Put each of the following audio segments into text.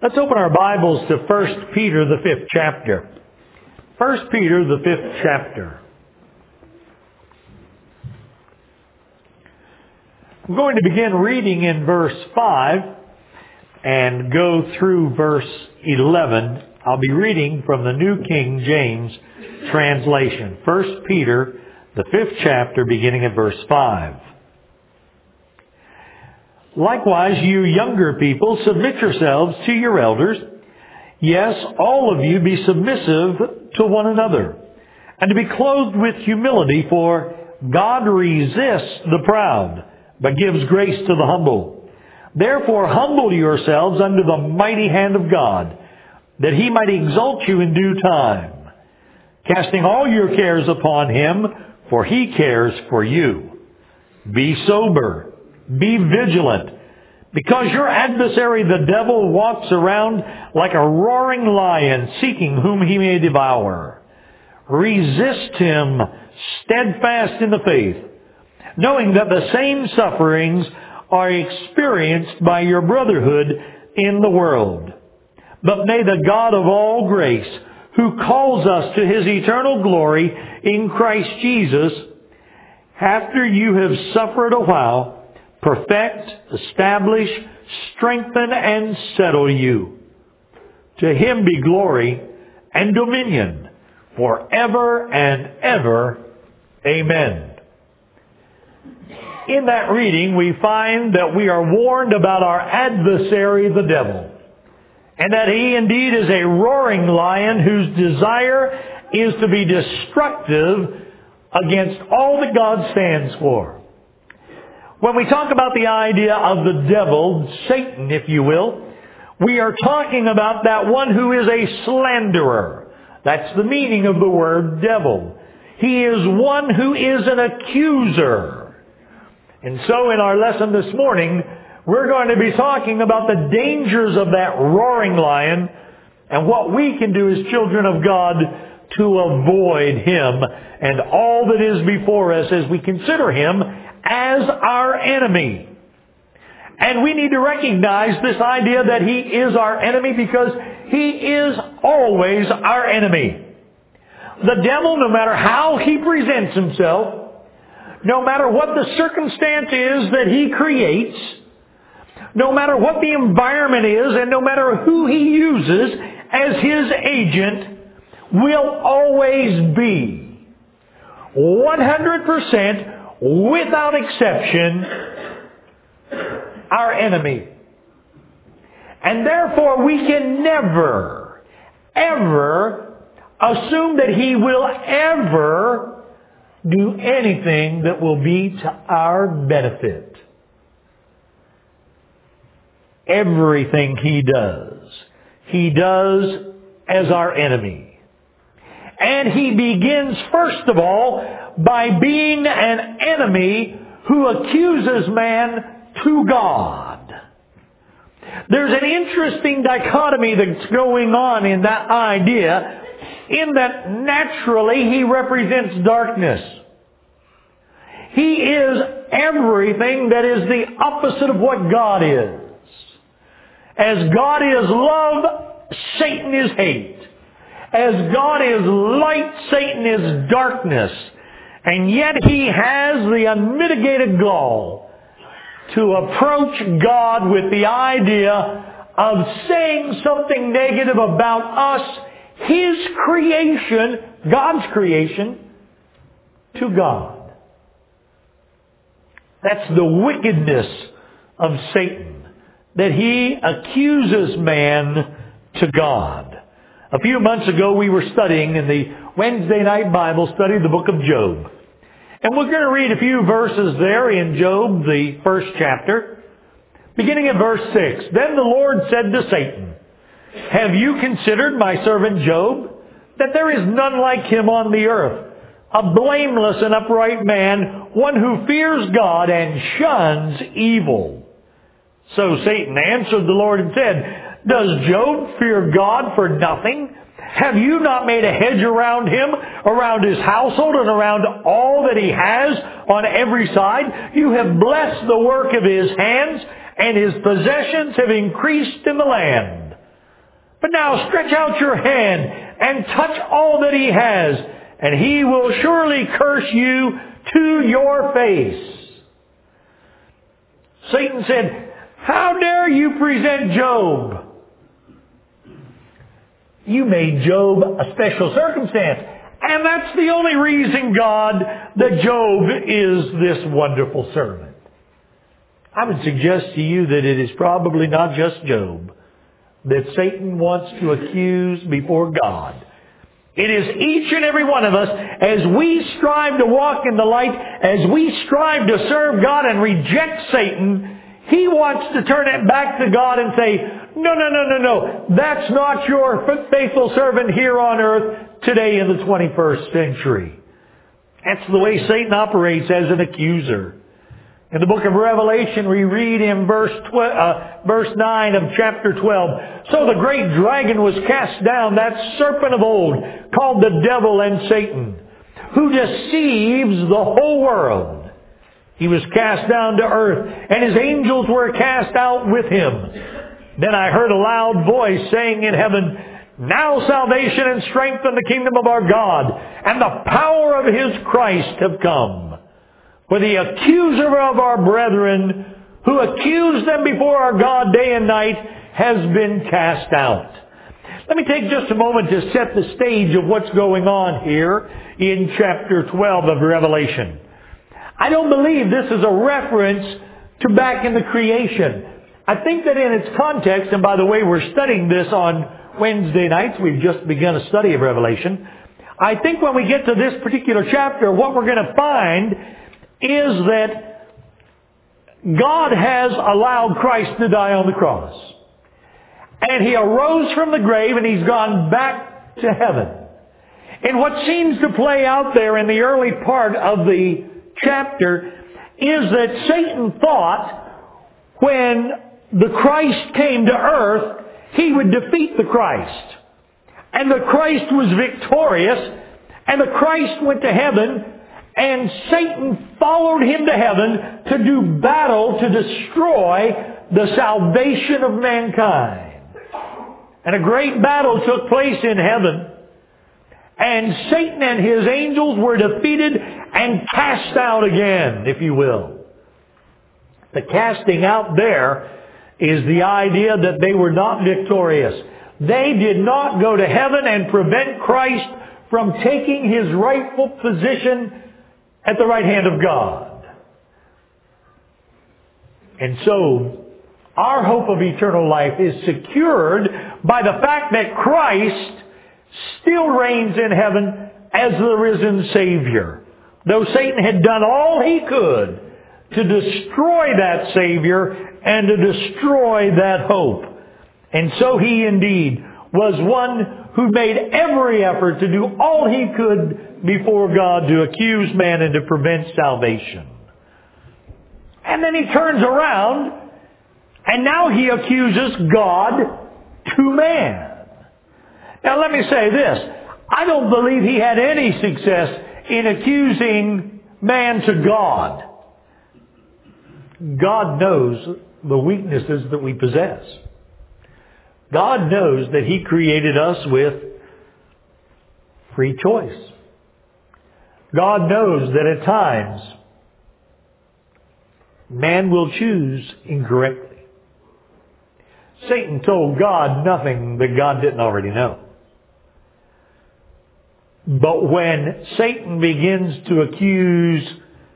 Let's open our Bibles to 1 Peter, the 5th chapter. 1 Peter, the 5th chapter. I'm going to begin reading in verse 5 and go through verse 11. I'll be reading from the New King James translation. 1 Peter, the 5th chapter, beginning at verse 5. Likewise, you younger people, submit yourselves to your elders. Yes, all of you be submissive to one another, and to be clothed with humility, for God resists the proud, but gives grace to the humble. Therefore, humble yourselves under the mighty hand of God, that He might exalt you in due time, casting all your cares upon Him, for He cares for you. Be sober. Be vigilant, because your adversary the devil walks around like a roaring lion, seeking whom he may devour. Resist him, steadfast in the faith, knowing that the same sufferings are experienced by your brotherhood in the world. But may the God of all grace, who calls us to His eternal glory in Christ Jesus, after you have suffered a while, perfect, establish, strengthen, and settle you. To Him be glory and dominion forever and ever. Amen. In that reading, we find that we are warned about our adversary, the devil, and that he indeed is a roaring lion whose desire is to be destructive against all that God stands for. When we talk about the idea of the devil, Satan, if you will, we are talking about that one who is a slanderer. That's the meaning of the word devil. He is one who is an accuser. And so in our lesson this morning, we're going to be talking about the dangers of that roaring lion and what we can do as children of God to avoid him and all that is before us as we consider him as our enemy. And we need to recognize this idea that he is our enemy because he is always our enemy. The devil, no matter how he presents himself, no matter what the circumstance is that he creates, no matter what the environment is, and no matter who he uses as his agent, will always be 100% without exception, our enemy. And therefore we can never, ever assume that he will ever do anything that will be to our benefit. Everything he does as our enemy. And he begins, first of all, by being an enemy who accuses man to God. There's an interesting dichotomy that's going on in that idea, in that naturally he represents darkness. He is everything that is the opposite of what God is. As God is love, Satan is hate. As God is light, Satan is darkness. And yet he has the unmitigated gall to approach God with the idea of saying something negative about us, His creation, God's creation, to God. That's the wickedness of Satan, that he accuses man to God. A few months ago we were studying in the Wednesday night Bible study the book of Job. And we're going to read a few verses there in Job, the first chapter, beginning at verse 6. Then the Lord said to Satan, have you considered my servant Job, that there is none like him on the earth, a blameless and upright man, one who fears God and shuns evil? So Satan answered the Lord and said, does Job fear God for nothing? Have you not made a hedge around him, around his household, and around all that he has on every side? You have blessed the work of his hands, and his possessions have increased in the land. But now stretch out your hand and touch all that he has, and he will surely curse you to your face. Satan said, how dare you present Job? You made Job a special circumstance. And that's the only reason, God, that Job is this wonderful servant. I would suggest to you that it is probably not just Job that Satan wants to accuse before God. It is each and every one of us, as we strive to walk in the light, as we strive to serve God and reject Satan, he wants to turn it back to God and say, no. That's not your faithful servant here on earth today in the 21st century. That's the way Satan operates as an accuser. In the book of Revelation, we read in verse 9 of chapter 12, so the great dragon was cast down, that serpent of old, called the devil and Satan, who deceives the whole world. He was cast down to earth, and his angels were cast out with him. Then I heard a loud voice saying in heaven, now salvation and strength in the kingdom of our God, and the power of his Christ have come. For the accuser of our brethren, who accused them before our God day and night, has been cast out. Let me take just a moment to set the stage of what's going on here in chapter 12 of Revelation. I don't believe this is a reference to back in the creation. I think that in its context, and by the way, we're studying this on Wednesday nights. We've just begun a study of Revelation. I think when we get to this particular chapter, what we're going to find is that God has allowed Christ to die on the cross. And he arose from the grave and he's gone back to heaven. And what seems to play out there in the early part of the chapter is that Satan thought when the Christ came to earth, he would defeat the Christ. And the Christ was victorious, and the Christ went to heaven, and Satan followed him to heaven to do battle to destroy the salvation of mankind. And a great battle took place in heaven, and Satan and his angels were defeated and cast out again, if you will. The casting out there is the idea that they were not victorious. They did not go to heaven and prevent Christ from taking his rightful position at the right hand of God. And so, our hope of eternal life is secured by the fact that Christ still reigns in heaven as the risen Savior. Though Satan had done all he could to destroy that Savior and to destroy that hope. And so he indeed was one who made every effort to do all he could before God to accuse man and to prevent salvation. And then he turns around and now he accuses God to man. Now let me say this. I don't believe he had any success in accusing man to God. God knows the weaknesses that we possess. God knows that he created us with free choice. God knows that at times man will choose incorrectly. Satan told God nothing that God didn't already know. But when Satan begins to accuse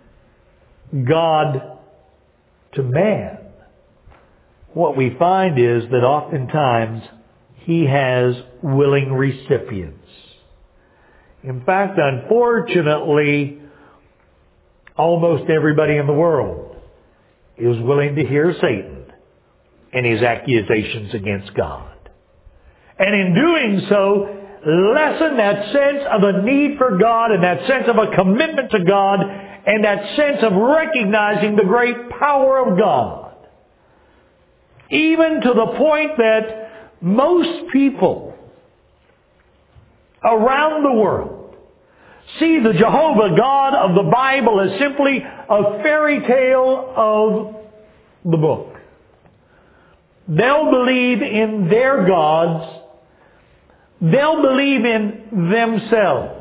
God to man, what we find is that oftentimes he has willing recipients. In fact, unfortunately, almost everybody in the world is willing to hear Satan and his accusations against God. And in doing so, lessen that sense of a need for God and that sense of a commitment to God and that sense of recognizing the great power of God. Even to the point that most people around the world see the Jehovah God of the Bible as simply a fairy tale of the book. They'll believe in their gods they'll believe in themselves.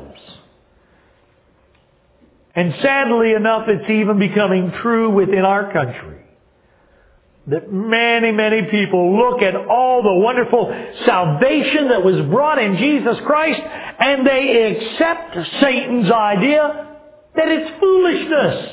And sadly enough, it's even becoming true within our country. That many, many people look at all the wonderful salvation that was brought in Jesus Christ, and they accept Satan's idea that it's foolishness.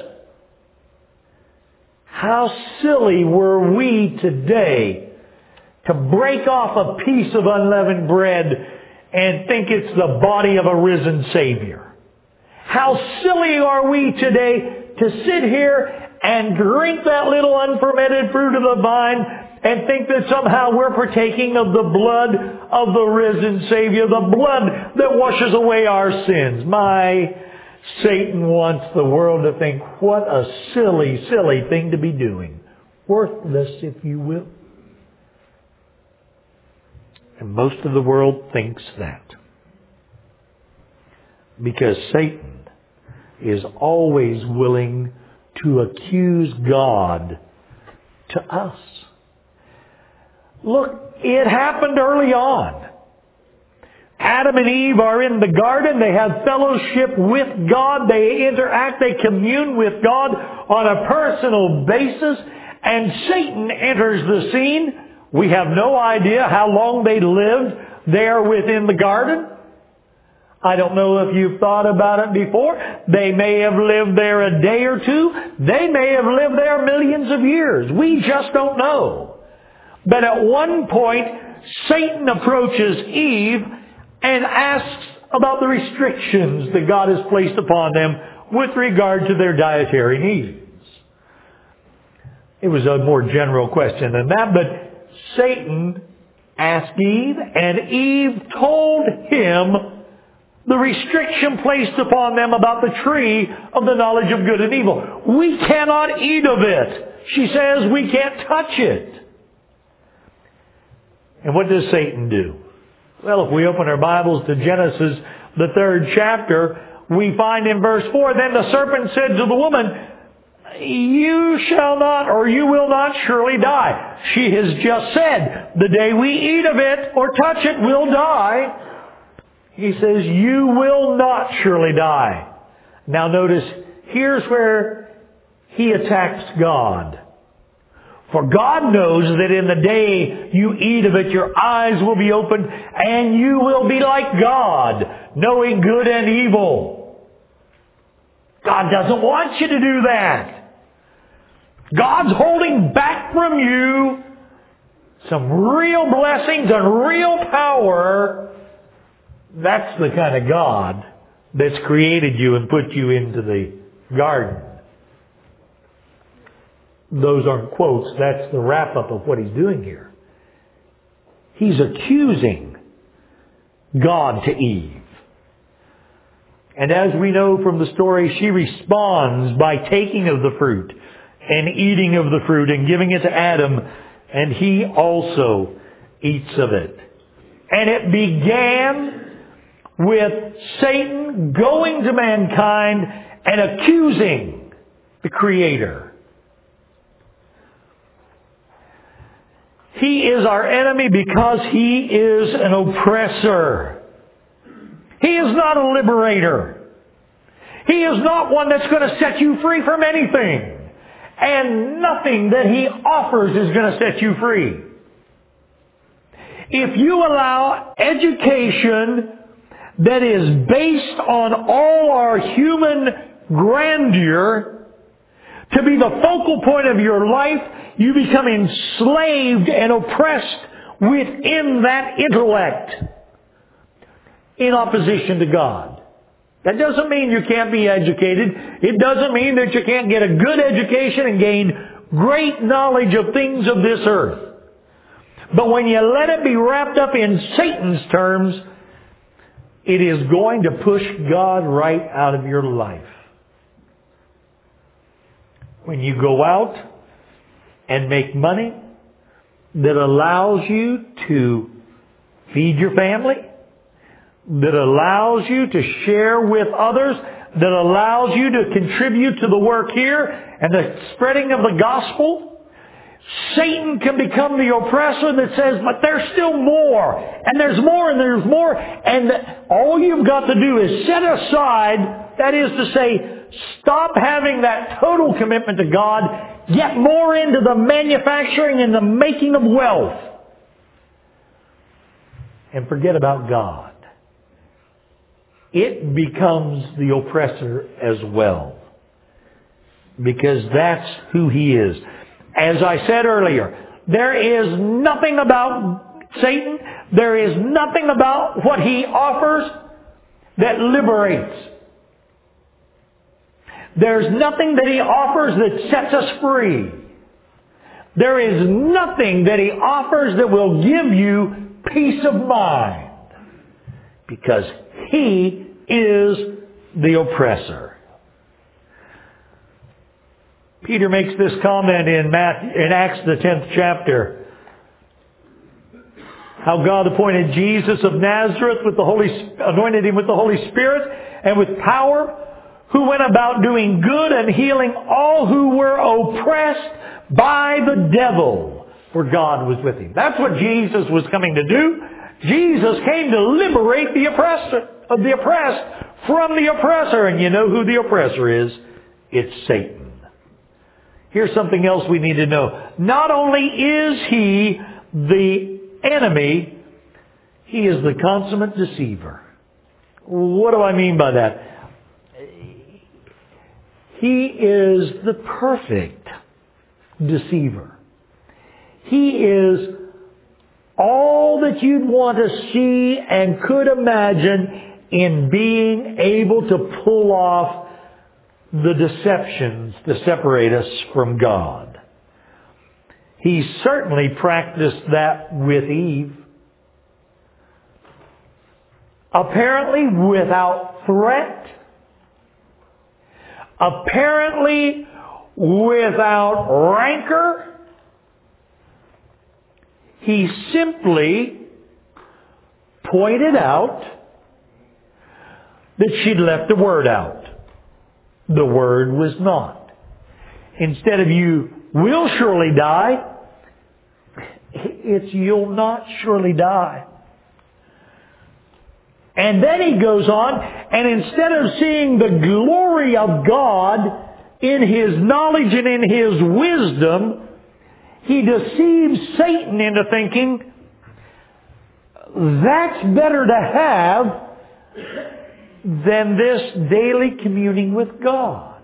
How silly were we today to break off a piece of unleavened bread and think it's the body of a risen Savior? How silly are we today to sit here and drink that little unfermented fruit of the vine and think that somehow we're partaking of the blood of the risen Savior, the blood that washes away our sins. Satan wants the world to think, what a silly, silly thing to be doing. Worthless, if you will. And most of the world thinks that. Because Satan is always willing to accuse God to us. Look, it happened early on. Adam and Eve are in the garden. They have fellowship with God. They interact. They commune with God on a personal basis. And Satan enters the scene. We have no idea how long they lived there within the garden. I don't know if you've thought about it before. They may have lived there a day or two. They may have lived there millions of years. We just don't know. But at one point, Satan approaches Eve and asks about the restrictions that God has placed upon them with regard to their dietary needs. It was a more general question than that, but Satan asked Eve, and Eve told him the restriction placed upon them about the tree of the knowledge of good and evil. We cannot eat of it. She says we can't touch it. And what does Satan do? Well, if we open our Bibles to Genesis, the 3rd chapter, we find in verse 4, then the serpent said to the woman, you shall not, or you will not surely die. She has just said, the day we eat of it or touch it, we'll die. He says, you will not surely die. Now notice, here's where he attacks God. For God knows that in the day you eat of it, your eyes will be opened, and you will be like God, knowing good and evil. God doesn't want you to do that. God's holding back from you some real blessings and real power. That's the kind of God that's created you and put you into the garden. Those aren't quotes. That's the wrap-up of what he's doing here. He's accusing God to Eve. And as we know from the story, she responds by taking of the fruit and eating of the fruit and giving it to Adam, and he also eats of it. And it began with Satan going to mankind and accusing the Creator. He is our enemy because he is an oppressor. He is not a liberator. He is not one that's going to set you free from anything. And nothing that he offers is going to set you free. If you allow education that is based on all our human grandeur to be the focal point of your life, you become enslaved and oppressed within that intellect in opposition to God. That doesn't mean you can't be educated. It doesn't mean that you can't get a good education and gain great knowledge of things of this earth. But when you let it be wrapped up in Satan's terms, it is going to push God right out of your life. When you go out and make money that allows you to feed your family, that allows you to share with others, that allows you to contribute to the work here and the spreading of the gospel, Satan can become the oppressor that says, but there's still more, and there's more, and there's more, and all you've got to do is set aside, that is to say, stop having that total commitment to God, get more into the manufacturing and the making of wealth, and forget about God. It becomes the oppressor as well, because that's who he is. As I said earlier, there is nothing about Satan, there is nothing about what he offers that liberates. There's nothing that he offers that sets us free. There is nothing that he offers that will give you peace of mind, because he is the oppressor. Peter makes this comment in Acts the 10th chapter. How God appointed Jesus of Nazareth anointed him with the Holy Spirit and with power, who went about doing good and healing all who were oppressed by the devil, for God was with him. That's what Jesus was coming to do. Jesus came to liberate the oppressed from the oppressor. And you know who the oppressor is? It's Satan. Here's something else we need to know. Not only is he the enemy, he is the consummate deceiver. What do I mean by that? He is the perfect deceiver. He is all that you'd want to see and could imagine in being able to pull off the deceptions to separate us from God. He certainly practiced that with Eve. Apparently without threat. Apparently without rancor. He simply pointed out that she'd left a word out. The word was not. Instead of you will surely die, it's you'll not surely die. And then he goes on, and instead of seeing the glory of God in his knowledge and in his wisdom, he deceives Satan into thinking, that's better to have than this daily communing with God.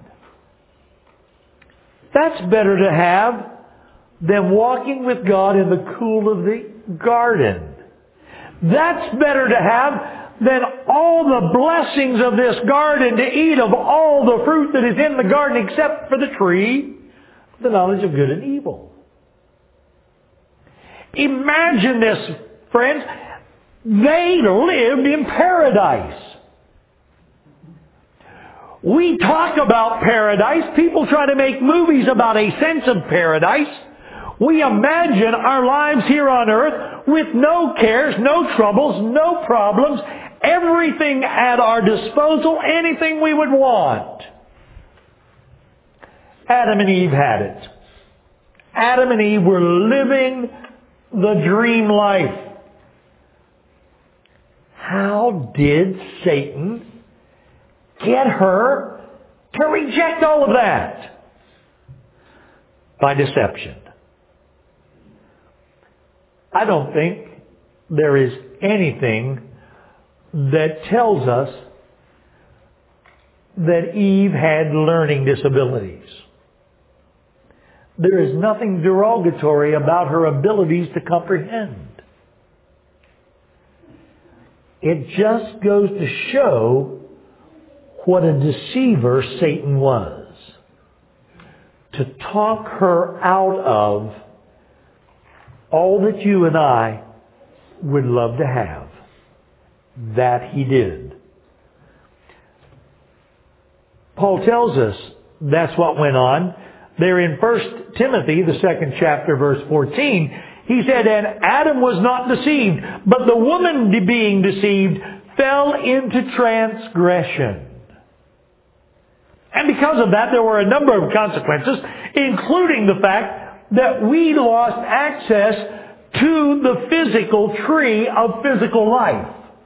That's better to have than walking with God in the cool of the garden. That's better to have than all the blessings of this garden, to eat of all the fruit that is in the garden except for the tree, the knowledge of good and evil. Imagine this, friends. They lived in paradise. We talk about paradise. People try to make movies about a sense of paradise. We imagine our lives here on earth with no cares, no troubles, no problems, everything at our disposal, anything we would want. Adam and Eve had it. Adam and Eve were living the dream life. How did Satan get her to reject all of that? By deception. I don't think there is anything that tells us that Eve had learning disabilities. There is nothing derogatory about her abilities to comprehend. It just goes to show what a deceiver Satan was. To talk her out of all that you and I would love to have. That he did. Paul tells us that's what went on. There in 1 Timothy, the 2nd chapter, verse 14, he said, and Adam was not deceived, but the woman being deceived fell into transgression. And because of that, there were a number of consequences, including the fact that we lost access to the physical tree of physical life.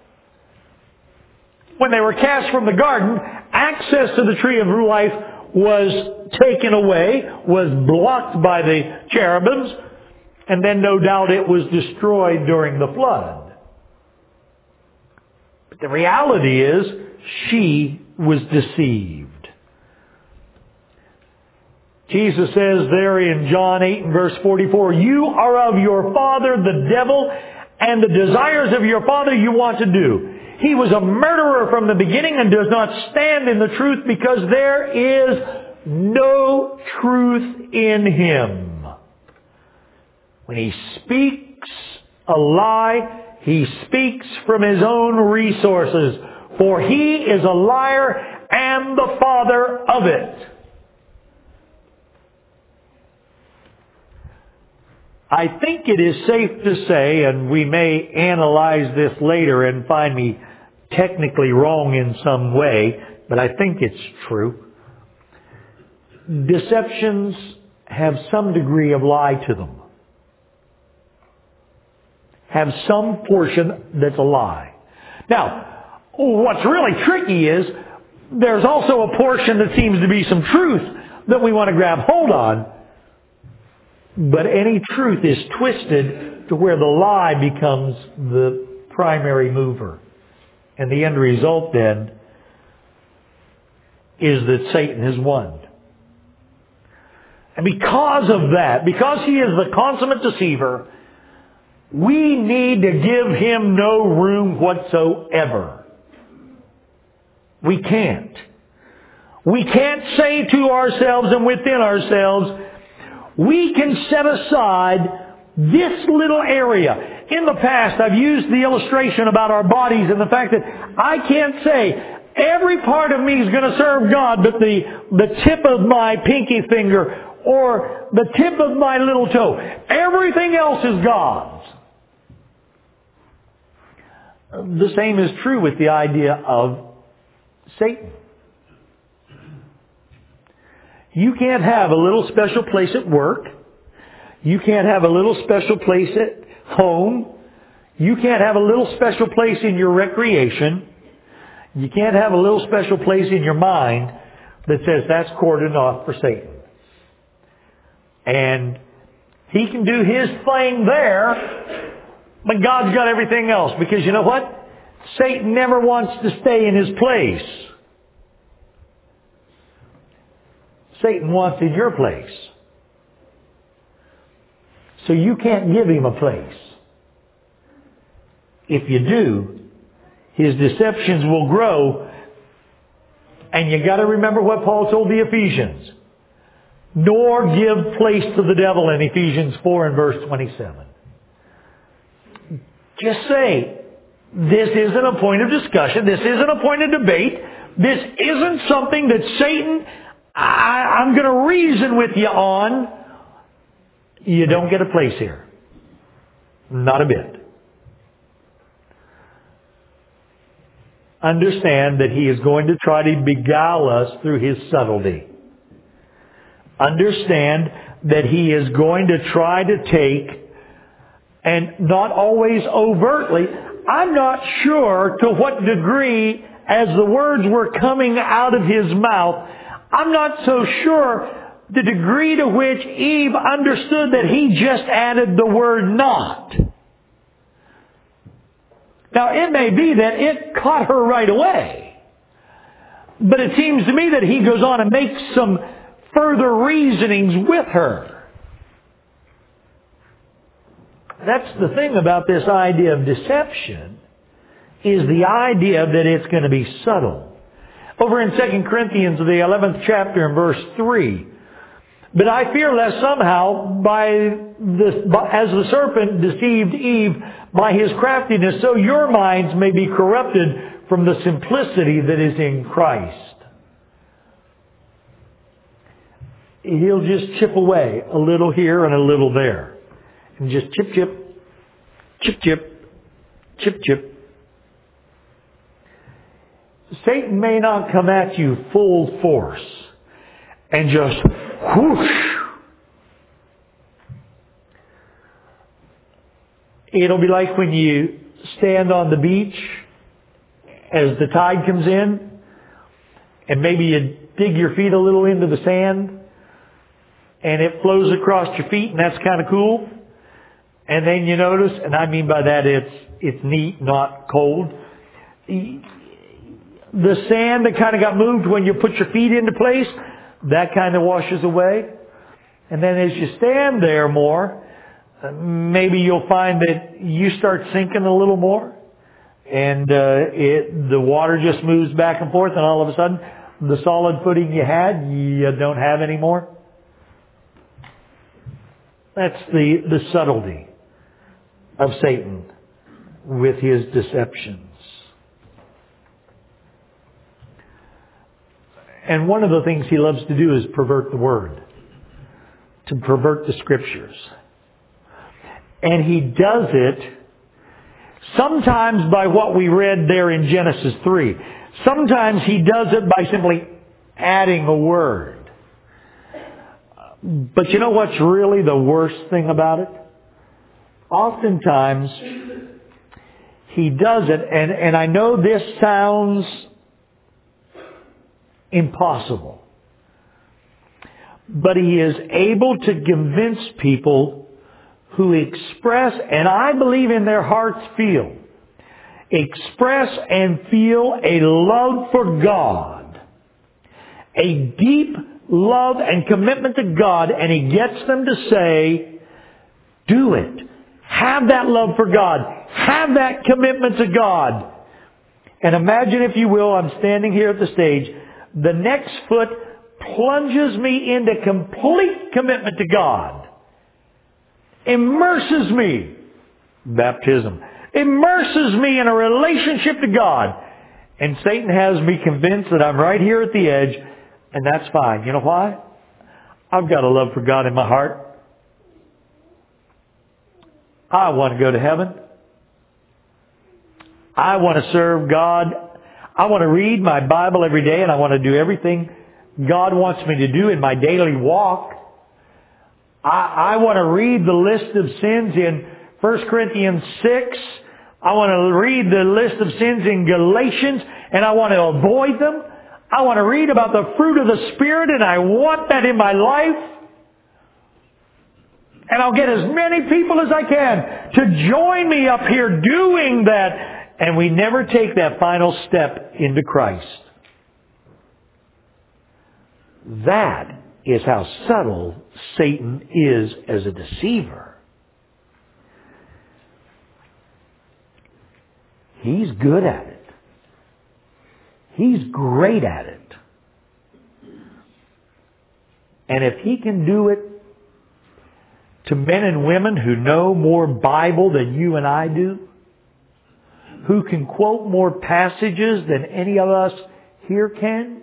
When they were cast from the garden, access to the tree of life was taken away, was blocked by the cherubims, and then no doubt it was destroyed during the flood. But the reality is, she was deceived. Jesus says there in John 8 and verse 44, "You are of your father the devil, and the desires of your father you want to do. He was a murderer from the beginning and does not stand in the truth because there is no truth in him." When he speaks a lie, he speaks from his own resources, for he is a liar and the father of it. I think it is safe to say, and we may analyze this later and find me technically wrong in some way, but I think it's true. Deceptions have some degree of lie to them. Have some portion that's a lie. Now, what's really tricky is there's also a portion that seems to be some truth that we want to grab hold on. But any truth is twisted to where the lie becomes the primary mover. And the end result then is that Satan has won. And because of that, because he is the consummate deceiver, we need to give him no room whatsoever. We can't. We can't say to ourselves and within ourselves, we can set aside this little area. In the past, I've used the illustration about our bodies and the fact that I can't say every part of me is going to serve God, but the tip of my pinky finger or the tip of my little toe, everything else is God's. The same is true with the idea of Satan. You can't have a little special place at work. You can't have a little special place at home. You can't have a little special place in your recreation. You can't have a little special place in your mind that says that's cordoned off for Satan. And he can do his thing there, but God's got everything else. Because you know what? Satan never wants to stay in his place. Satan wants in your place. So you can't give him a place. If you do, his deceptions will grow. And you got to remember what Paul told the Ephesians. Nor give place to the devil in Ephesians 4 and verse 27. Just say, this isn't a point of discussion. This isn't a point of debate. This isn't something that Satan, I'm going to reason with you on. You don't get a place here. Not a bit. Understand that he is going to try to beguile us through his subtlety. Understand that he is going to try to take, and not always overtly, I'm not sure to what degree, as the words were coming out of his mouth, I'm not so sure the degree to which Eve understood that he just added the word not. Now, it may be that it caught her right away. But it seems to me that he goes on and makes some further reasonings with her. That's the thing about this idea of deception, is the idea that it's going to be subtle. Over in 2 Corinthians, the 11th chapter and verse 3, but I fear lest somehow, as the serpent deceived Eve by his craftiness, so your minds may be corrupted from the simplicity that is in Christ. He'll just chip away a little here and a little there. And just chip, chip, chip, chip, chip, chip. Satan may not come at you full force and just whoosh. It'll be like when you stand on the beach as the tide comes in, and maybe you dig your feet a little into the sand, and it flows across your feet, and that's kind of cool. And then you notice, and I mean by that it's neat, not cold. The sand that kind of got moved when you put your feet into place, that kind of washes away. And then as you stand there more, maybe you'll find that you start sinking a little more. And the water just moves back and forth, and all of a sudden, the solid footing you had, you don't have anymore. That's the subtlety of Satan with his deceptions. And one of the things he loves to do is pervert the Word, to pervert the Scriptures. And he does it sometimes by what we read there in Genesis 3. Sometimes he does it by simply adding a word. But you know what's really the worst thing about it? Oftentimes, he does it, and I know this sounds impossible, but he is able to convince people who express, and I believe in their hearts express and feel a love for God, a deep love and commitment to God, and he gets them to say, do it. Have that love for God. Have that commitment to God. And imagine, if you will, I'm standing here at the stage, the next foot plunges me into complete commitment to God. Immerses me. Baptism. Immerses me in a relationship to God. And Satan has me convinced that I'm right here at the edge, and that's fine. You know why? I've got a love for God in my heart. I want to go to heaven. I want to serve God. I want to read my Bible every day, and I want to do everything God wants me to do in my daily walk. I want to read the list of sins in 1 Corinthians 6. I want to read the list of sins in Galatians, and I want to avoid them. I want to read about the fruit of the Spirit, and I want that in my life. And I'll get as many people as I can to join me up here doing that. And we never take that final step into Christ. That is how subtle Satan is as a deceiver. He's good at it. He's great at it. And if he can do it to men and women who know more Bible than you and I do, who can quote more passages than any of us here can,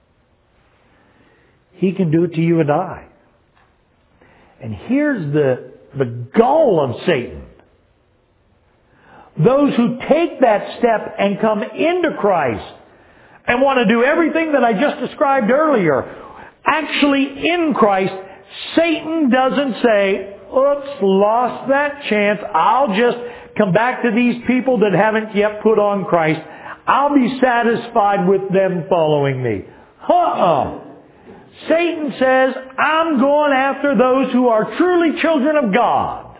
he can do it to you and I. And here's the goal of Satan. Those who take that step and come into Christ and want to do everything that I just described earlier, actually in Christ, Satan doesn't say, oops, lost that chance. I'll just come back to these people that haven't yet put on Christ. I'll be satisfied with them following me. Satan says, I'm going after those who are truly children of God.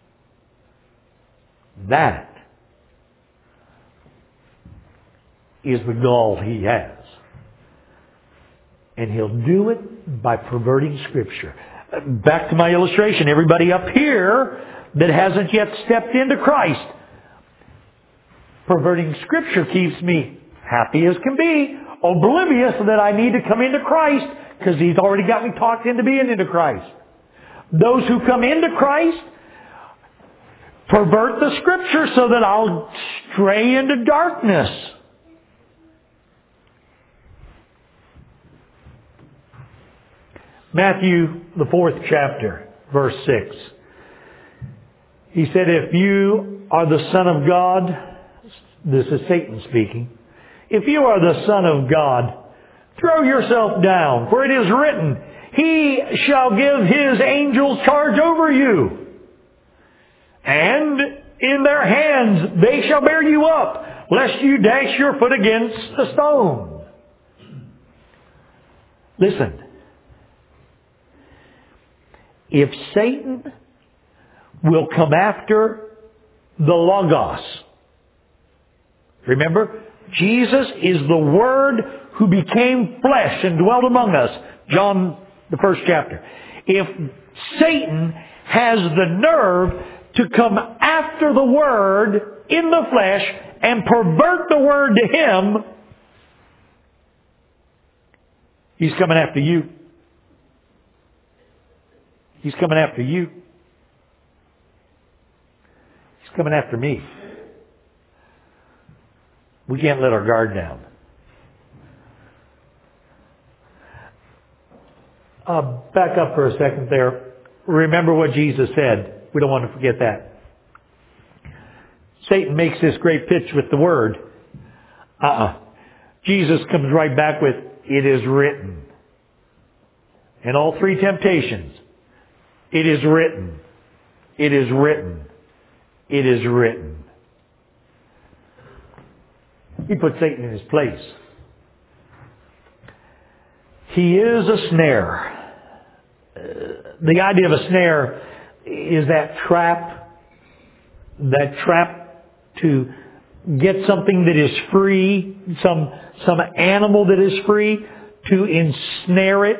That is the goal he has. And he'll do it by perverting Scripture. Back to my illustration. Everybody up here that hasn't yet stepped into Christ. Perverting Scripture keeps me happy as can be, oblivious that I need to come into Christ because He's already got me talked into being into Christ. Those who come into Christ pervert the Scripture so that I'll stray into darkness. Matthew, the 4th chapter, verse 6. He said, if you are the Son of God, this is Satan speaking, if you are the Son of God, throw yourself down, for it is written, He shall give His angels charge over you. And In their hands they shall bear you up, lest you dash your foot against a stone. Listen. If Satan will come after the Logos, remember, Jesus is the Word who became flesh and dwelt among us. John, the first chapter. If Satan has the nerve to come after the Word in the flesh and pervert the Word to him, he's coming after you. He's coming after you. He's coming after me. We can't let our guard down. Back up for a second there. Remember what Jesus said. We don't want to forget that. Satan makes this great pitch with the Word. Jesus comes right back with, it is written. In all three temptations, it is written. It is written. It is written. He put Satan in his place. He is a snare. The idea of a snare is that trap to get something that is free, some animal that is free, to ensnare it.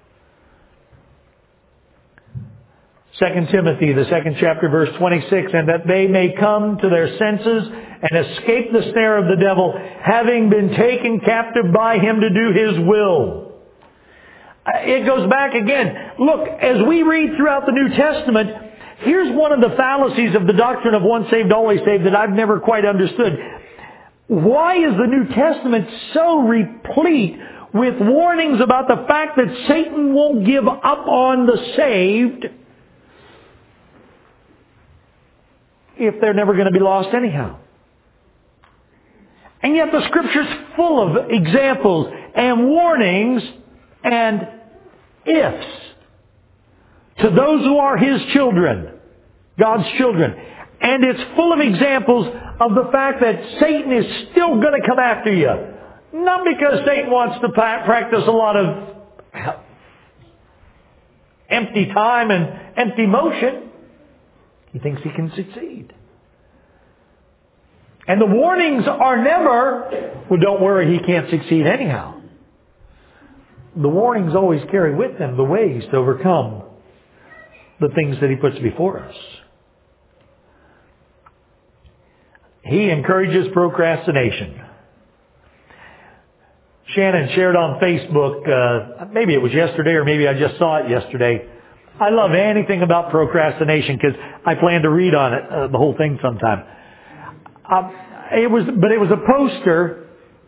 2 Timothy, the 2nd chapter, verse 26, and that they may come to their senses and escape the snare of the devil, having been taken captive by him to do his will. It goes back again. Look, as we read throughout the New Testament, here's one of the fallacies of the doctrine of once saved, always saved that I've never quite understood. Why is the New Testament so replete with warnings about the fact that Satan won't give up on the saved if they're never going to be lost anyhow? And yet the Scripture's full of examples and warnings and ifs to those who are His children, God's children. And it's full of examples of the fact that Satan is still going to come after you. Not because Satan wants to practice a lot of empty time and empty motion. He thinks he can succeed. And the warnings are never, well, don't worry, he can't succeed anyhow. The warnings always carry with them the ways to overcome the things that he puts before us. He encourages procrastination. Shannon shared on Facebook, maybe it was yesterday or maybe I just saw it yesterday. I love anything about procrastination because I plan to read on it, the whole thing sometime. It was a poster.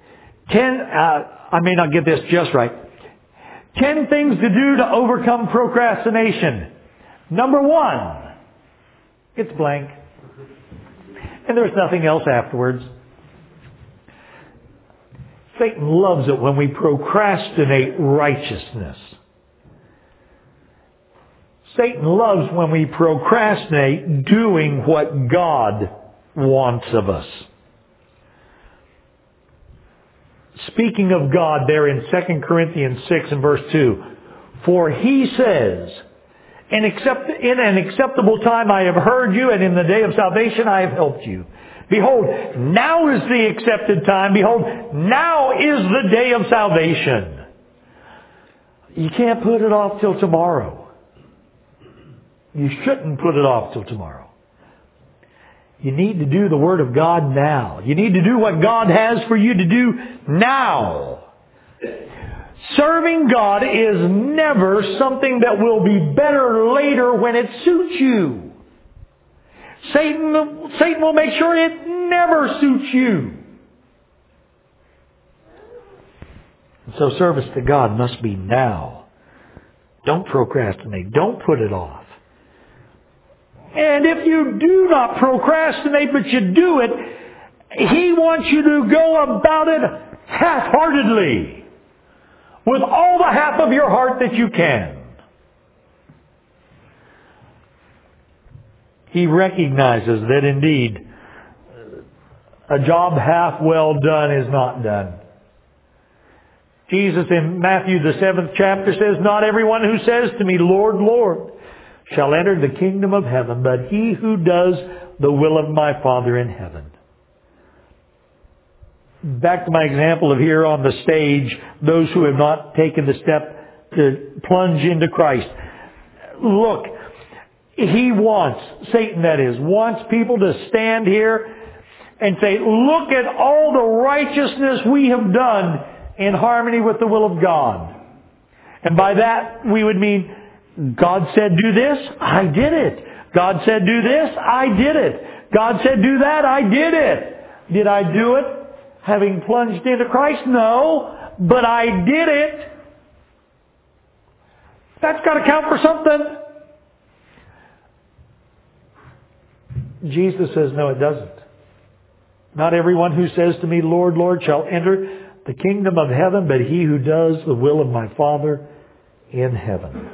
I may not get this just right. 10 things to do to overcome procrastination. Number 1, it's blank. And there's nothing else afterwards. Satan loves it when we procrastinate righteousness. Satan loves when we procrastinate doing what God wants of us. Speaking of God there in 2 Corinthians 6 and verse 2, for He says, in an acceptable time I have heard you, and in the day of salvation I have helped you. Behold, now is the accepted time. Behold, now is the day of salvation. You can't put it off till tomorrow. You shouldn't put it off till tomorrow. You need to do the Word of God now. You need to do what God has for you to do now. Serving God is never something that will be better later when it suits you. Satan will make sure it never suits you. And so service to God must be now. Don't procrastinate. Don't put it off. And if you do not procrastinate, but you do it, He wants you to go about it half-heartedly, with all the half of your heart that you can. He recognizes that indeed a job half well done is not done. Jesus in Matthew the 7th chapter says, "Not everyone who says to me, 'Lord, Lord,' shall enter the kingdom of heaven, but he who does the will of my Father in heaven." Back to my example of here on the stage, those who have not taken the step to plunge into Christ. Look, Satan that is, wants people to stand here and say, "Look at all the righteousness we have done in harmony with the will of God." And by that we would mean, God said do this, I did it. God said do this, I did it. God said do that, I did it. Did I do it having plunged into Christ? No, but I did it. That's got to count for something. Jesus says, no, it doesn't. Not everyone who says to me, "Lord, Lord," shall enter the kingdom of heaven, but he who does the will of my Father in heaven.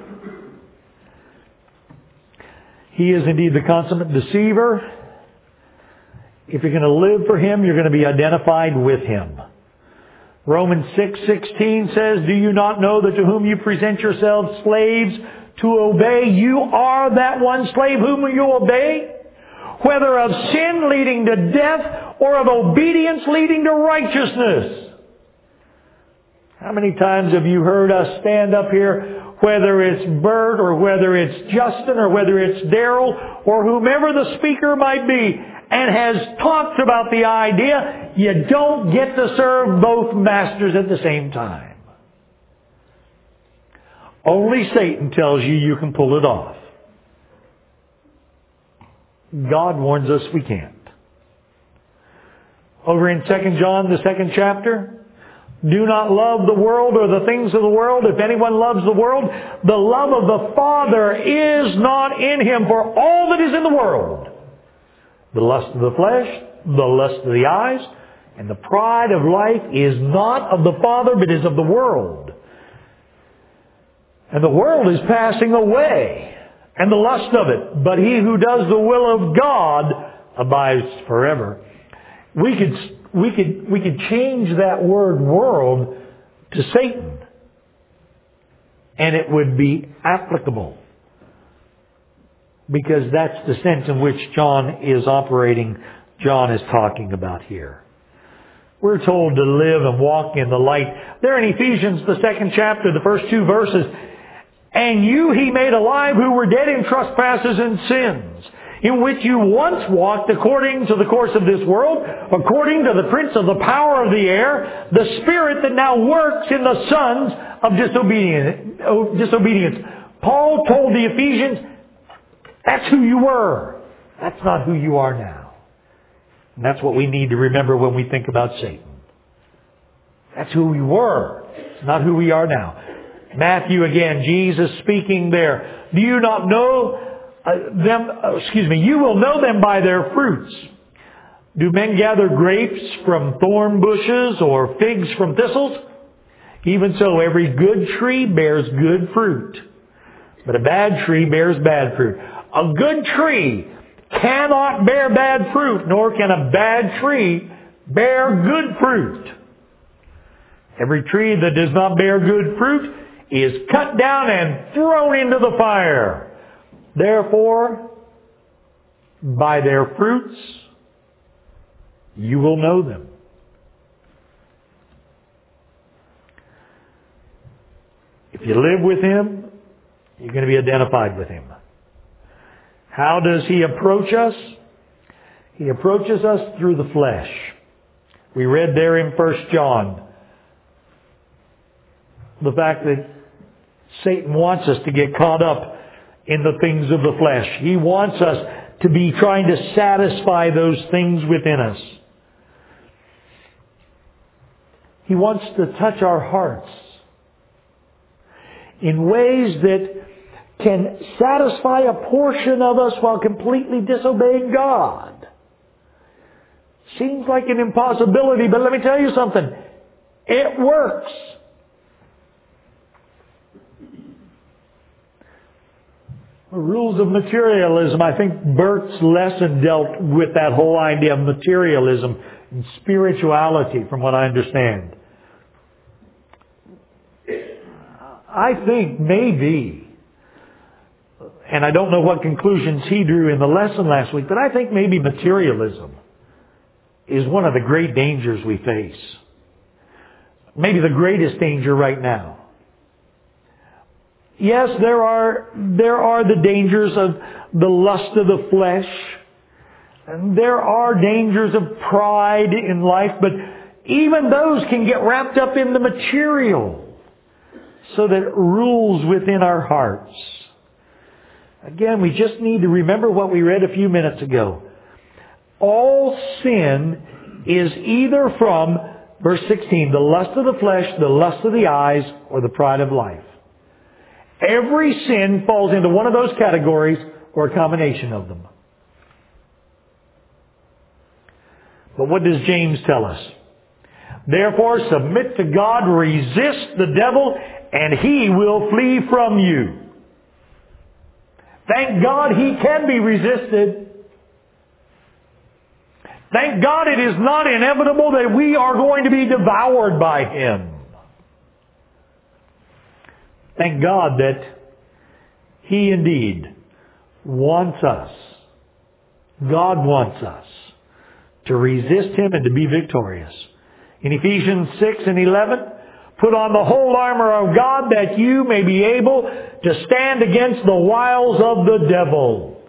He is indeed the consummate deceiver. If you're going to live for Him, you're going to be identified with Him. Romans 6:16 says, "Do you not know that to whom you present yourselves slaves to obey, you are that one slave whom you obey? Whether of sin leading to death or of obedience leading to righteousness." How many times have you heard us stand up here, whether it's Bert or whether it's Justin or whether it's Daryl or whomever the speaker might be, and has talked about the idea you don't get to serve both masters at the same time. Only Satan tells you you can pull it off. God warns us we can't. Over in 2 John, the 2nd chapter, "Do not love the world or the things of the world. If anyone loves the world, the love of the Father is not in him. For all that is in the world, the lust of the flesh, the lust of the eyes, and the pride of life is not of the Father, but is of the world. And the world is passing away, and the lust of it. But he who does the will of God abides forever." We could change that word "world" to Satan, and it would be applicable, because that's the sense in which John is operating, John is talking about here. We're told to live and walk in the light. There in Ephesians, the 2nd chapter, the first 2 verses, "And you He made alive who were dead in trespasses and sins, in which you once walked according to the course of this world, according to the prince of the power of the air, the spirit that now works in the sons of disobedience." Paul told the Ephesians, that's who you were. That's not who you are now. And that's what we need to remember when we think about Satan. That's who we were. It's not who we are now. Matthew again, Jesus speaking there. "Do you not know you will know them by their fruits. Do men gather grapes from thorn bushes or figs from thistles? Even so, every good tree bears good fruit, but a bad tree bears bad fruit. A good tree cannot bear bad fruit, nor can a bad tree bear good fruit. Every tree that does not bear good fruit is cut down and thrown into the fire. Therefore, by their fruits, you will know them." If you live with Him, you're going to be identified with Him. How does He approach us? He approaches us through the flesh. We read there in 1 John the fact that Satan wants us to get caught up in the things of the flesh. He wants us to be trying to satisfy those things within us. He wants to touch our hearts in ways that can satisfy a portion of us while completely disobeying God. Seems like an impossibility, but let me tell you something. It works. Rules of materialism. I think Bert's lesson dealt with that whole idea of materialism and spirituality, from what I understand. I think maybe, and I don't know what conclusions he drew in the lesson last week, but I think maybe materialism is one of the great dangers we face. Maybe the greatest danger right now. Yes, there are the dangers of the lust of the flesh. And there are dangers of pride in life, but even those can get wrapped up in the material so that it rules within our hearts. Again, we just need to remember what we read a few minutes ago. All sin is either from, verse 16, the lust of the flesh, the lust of the eyes, or the pride of life. Every sin falls into one of those categories or a combination of them. But what does James tell us? Therefore, submit to God, resist the devil, and he will flee from you. Thank God he can be resisted. Thank God it is not inevitable that we are going to be devoured by him. Thank God that he indeed wants us. God wants us to resist him and to be victorious. In Ephesians 6 and 11, put on the whole armor of God that you may be able to stand against the wiles of the devil.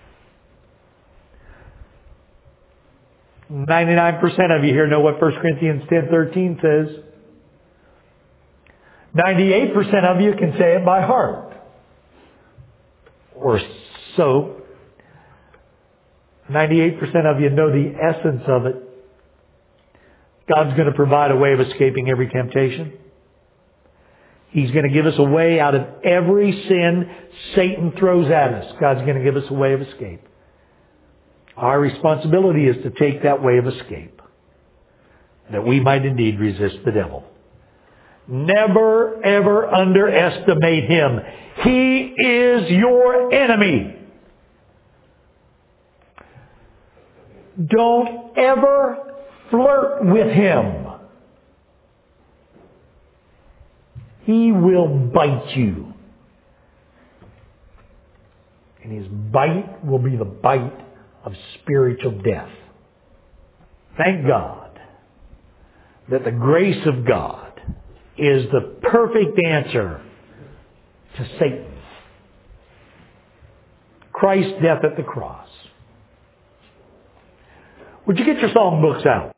99% of you here know what 1 Corinthians 10:13 says. 98% of you can say it by heart. Or so. 98% of you know the essence of it. God's going to provide a way of escaping every temptation. He's going to give us a way out of every sin Satan throws at us. God's going to give us a way of escape. Our responsibility is to take that way of escape, that we might indeed resist the devil. Never, ever underestimate him. He is your enemy. Don't ever flirt with him. He will bite you. And his bite will be the bite of spiritual death. Thank God that the grace of God is the perfect answer to Satan. Christ's death at the cross. Would you get your song books out?